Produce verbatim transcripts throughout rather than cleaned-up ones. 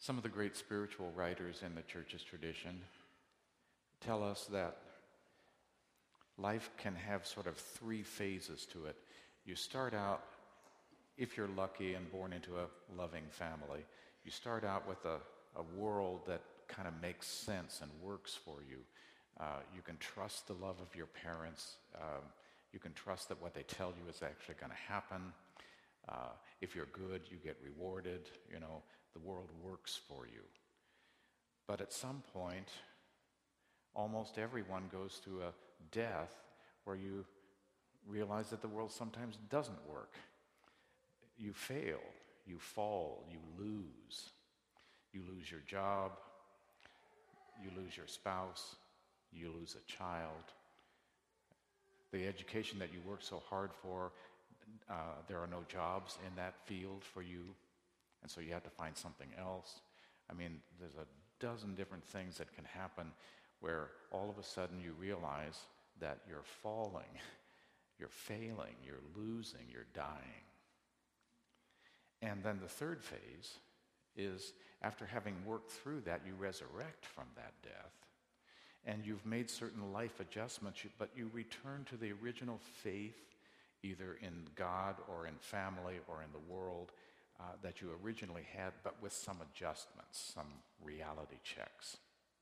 Some of the great spiritual writers in the church's tradition tell us that life can have sort of three phases to it. You start out, if you're lucky and born into a loving family, you start out with a, a world that kind of makes sense and works for you. Uh, you can trust the love of your parents. Um, you can trust that what they tell you is actually going to happen. Uh, if you're good, you get rewarded. You know, the world works for you. But at some point, almost everyone goes through a death where you realize that the world sometimes doesn't work. You fail, you fall, you lose. You lose your job, you lose your spouse, you lose a child. The education that you worked so hard for, uh, there are no jobs in that field for you, and so you have to find something else. I mean, there's a dozen different things that can happen where all of a sudden you realize that you're falling, you're failing, you're losing, you're dying. And then the third phase is, after having worked through that, you resurrect from that death. And you've made certain life adjustments, but you return to the original faith, either in God or in family or in the world, uh, that you originally had, but with some adjustments, some reality checks.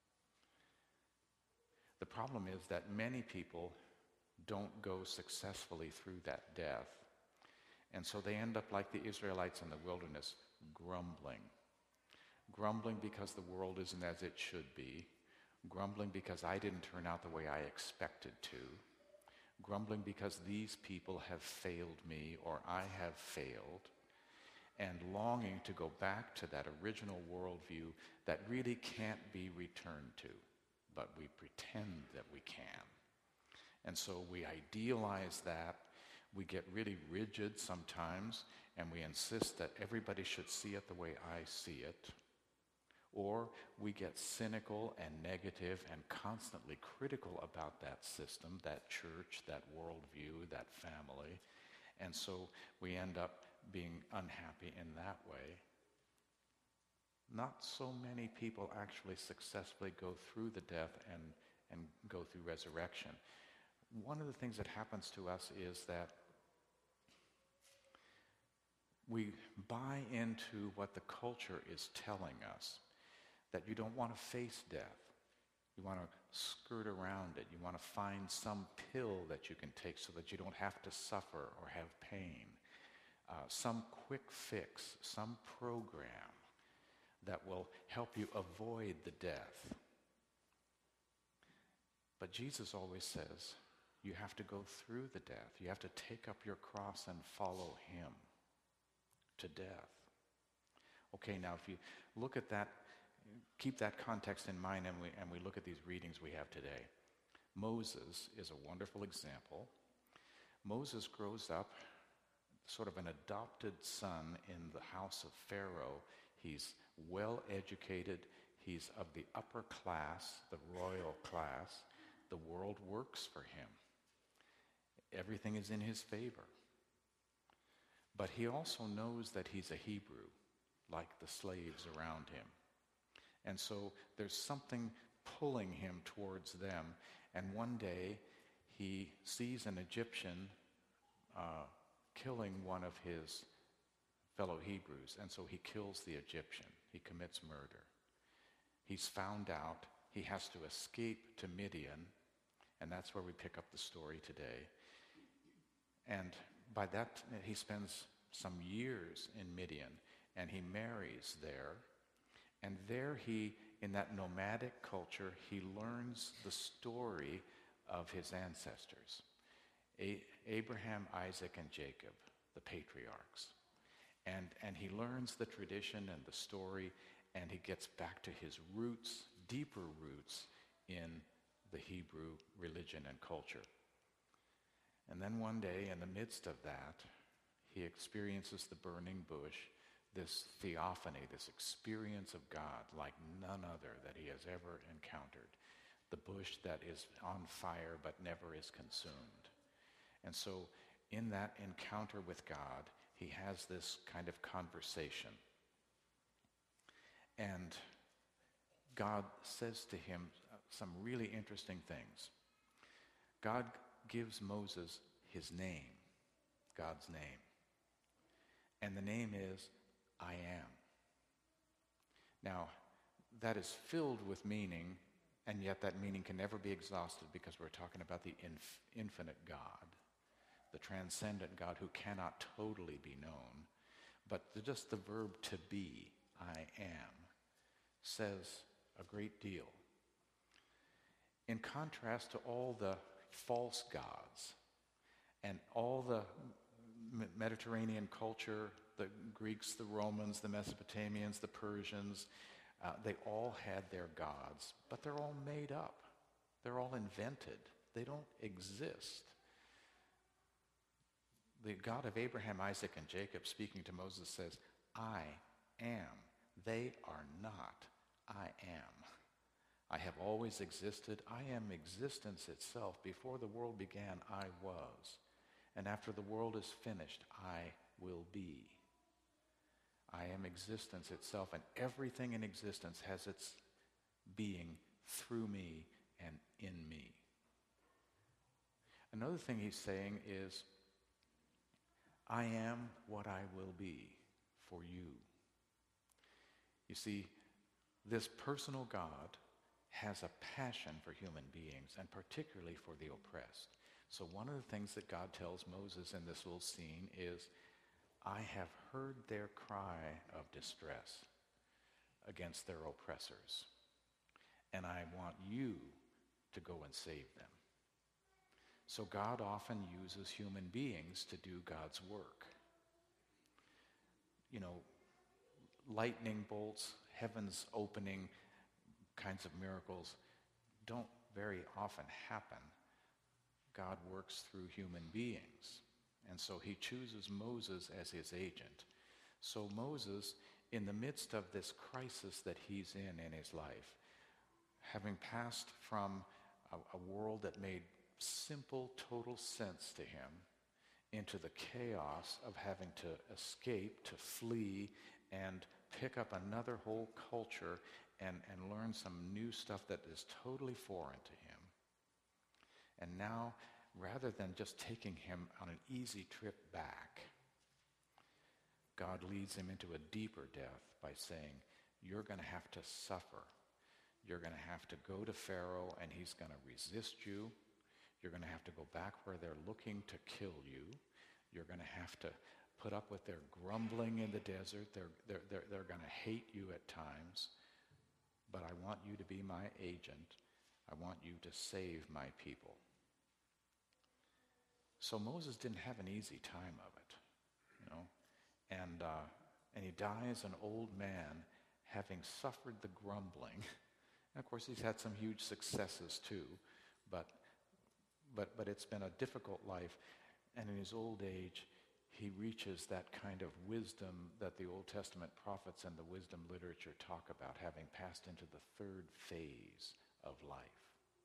The problem is that many people don't go successfully through that death. And so they end up like the Israelites in the wilderness, grumbling. Grumbling because the world isn't as it should be. Grumbling because I didn't turn out the way I expected to. Grumbling because these people have failed me or I have failed. And longing to go back to that original worldview that really can't be returned to, but we pretend that we can. And so we idealize that. We get really rigid sometimes, and we insist that everybody should see it the way I see it. Or we get cynical and negative and constantly critical about that system, that church, that worldview, that family. And so we end up being unhappy in that way. Not so many people actually successfully go through the death and, and go through resurrection. One of the things that happens to us is that we buy into what the culture is telling us, that you don't want to face death. You want to skirt around it. You want to find some pill that you can take so that you don't have to suffer or have pain. Uh, some quick fix, some program that will help you avoid the death. But Jesus always says, you have to go through the death. You have to take up your cross and follow him to death. Okay, now if you look at that, keep that context in mind, and we, and we look at these readings we have today. Moses is a wonderful example. Moses grows up sort of an adopted son in the house of Pharaoh. He's well educated. He's of the upper class, the royal class. The world works for him. Everything is in his favor. But he also knows that he's a Hebrew, like the slaves around him. And so there's something pulling him towards them. And one day he sees an Egyptian uh, killing one of his fellow Hebrews. And so he kills the Egyptian. He commits murder. He's found out. He has to escape to Midian. And that's where we pick up the story today. And by that, he spends some years in Midian. And he marries there. And there he, in that nomadic culture, he learns the story of his ancestors. A- Abraham, Isaac, and Jacob, the patriarchs. And, and he learns the tradition and the story, and he gets back to his roots, deeper roots, in the Hebrew religion and culture. And then one day, in the midst of that, he experiences the burning bush, this theophany, this experience of God like none other that he has ever encountered. The bush that is on fire but never is consumed. And so in that encounter with God, he has this kind of conversation. And God says to him some really interesting things. God gives Moses his name, God's name. And the name is, I am. Now, that is filled with meaning, and yet that meaning can never be exhausted because we're talking about the inf- infinite God, the transcendent God who cannot totally be known. But the, just the verb to be, I am, says a great deal. In contrast to all the false gods and all the Mediterranean culture, the Greeks, the Romans, the Mesopotamians, the Persians, uh, they all had their gods, but they're all made up. They're all invented. They don't exist. The God of Abraham, Isaac, and Jacob, speaking to Moses, says, I am. They are not. I am. I have always existed. I am existence itself. Before the world began, I was. And after the world is finished, I will be. I am existence itself, and everything in existence has its being through me and in me. Another thing he's saying is, I am what I will be for you. You see, this personal God has a passion for human beings, and particularly for the oppressed. So one of the things that God tells Moses in this little scene is, I have heard their cry of distress against their oppressors, and I want you to go and save them. So God often uses human beings to do God's work. You know, lightning bolts, heavens opening kinds of miracles don't very often happen. God works through human beings. And so he chooses Moses as his agent. So Moses, in the midst of this crisis that he's in in his life, having passed from a, a world that made simple, total sense to him into the chaos of having to escape, to flee, and pick up another whole culture and, and learn some new stuff that is totally foreign to him. And now, rather than just taking him on an easy trip back, God leads him into a deeper death by saying, you're going to have to suffer. You're going to have to go to Pharaoh, and he's going to resist you. You're going to have to go back where they're looking to kill you. You're going to have to put up with their grumbling in the desert. They're, they're, they're, they're going to hate you at times. But I want you to be my agent. I want you to save my people. So Moses didn't have an easy time of it, you know. And, uh, and he dies an old man having suffered the grumbling. And of course he's had some huge successes too, but But, but it's been a difficult life, and in his old age, he reaches that kind of wisdom that the Old Testament prophets and the wisdom literature talk about, having passed into the third phase of life.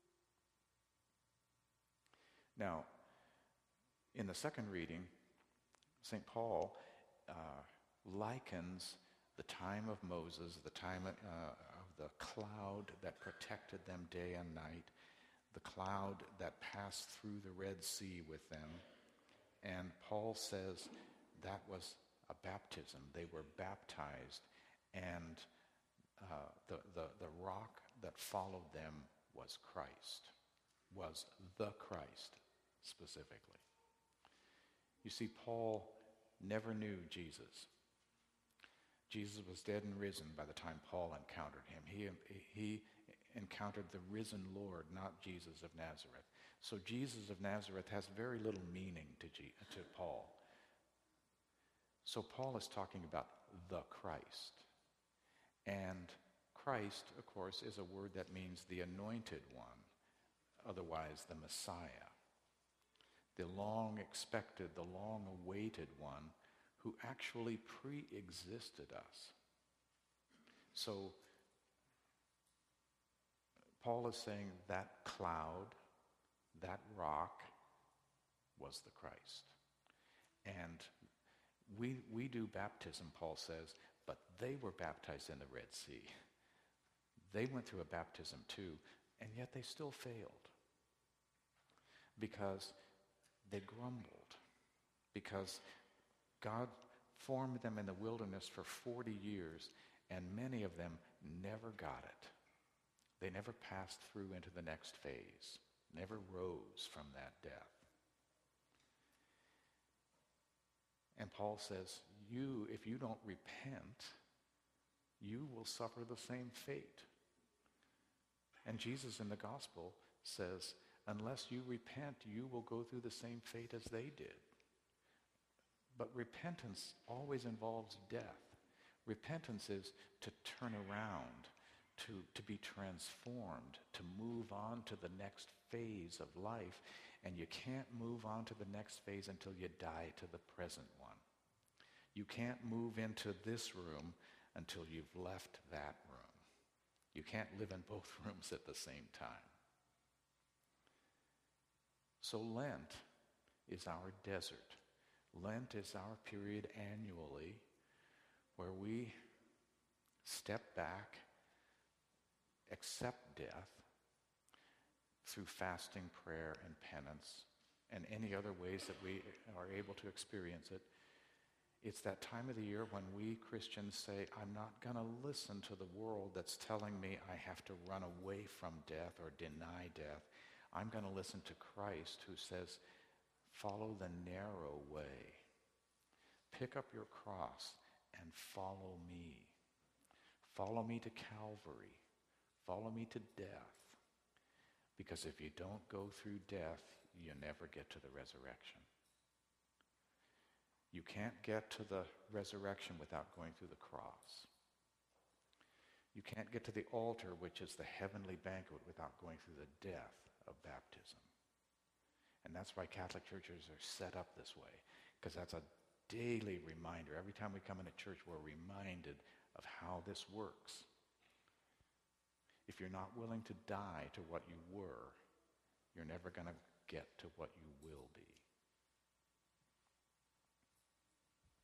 Now, in the second reading, Saint Paul uh, likens the time of Moses, the time uh, of the cloud that protected them day and night, the cloud that passed through the Red Sea with them. And Paul says that was a baptism. They were baptized, and uh, the, the, the rock that followed them was Christ, was the Christ specifically. You see, Paul never knew Jesus. Jesus was dead and risen by the time Paul encountered him. He, he encountered the risen Lord, not Jesus of Nazareth. So Jesus of Nazareth has very little meaning to, G, to Paul. So Paul is talking about the Christ. And Christ, of course, is a word that means the anointed one, otherwise the Messiah, the long-expected, the long-awaited one who actually pre-existed us. So Paul is saying that cloud, that rock, was the Christ. And we we do baptism, Paul says, but they were baptized in the Red Sea. They went through a baptism too, and yet they still failed because they grumbled, because God formed them in the wilderness for forty years, and many of them never got it. They never passed through into the next phase, never rose from that death. And Paul says, you, if you don't repent, you will suffer the same fate. And Jesus in the gospel says, unless you repent, you will go through the same fate as they did. But repentance always involves death. Repentance is to turn around, to, to be transformed, to move on to the next phase of life. And you can't move on to the next phase until you die to the present one. You can't move into this room until you've left that room. You can't live in both rooms at the same time. So Lent is our desert. Lent is our period annually where we step back, accept death through fasting, prayer, and penance, and any other ways that we are able to experience it. It's that time of the year when we Christians say, I'm not going to listen to the world that's telling me I have to run away from death or deny death. I'm going to listen to Christ who says, follow the narrow way. Pick up your cross and follow me. Follow me to Calvary. Follow me to death. Because if you don't go through death, you never get to the resurrection. You can't get to the resurrection without going through the cross. You can't get to the altar, which is the heavenly banquet, without going through the death of baptism. And that's why Catholic churches are set up this way, because that's a daily reminder. Every time we come into church, we're reminded of how this works. If you're not willing to die to what you were, you're never going to get to what you will be.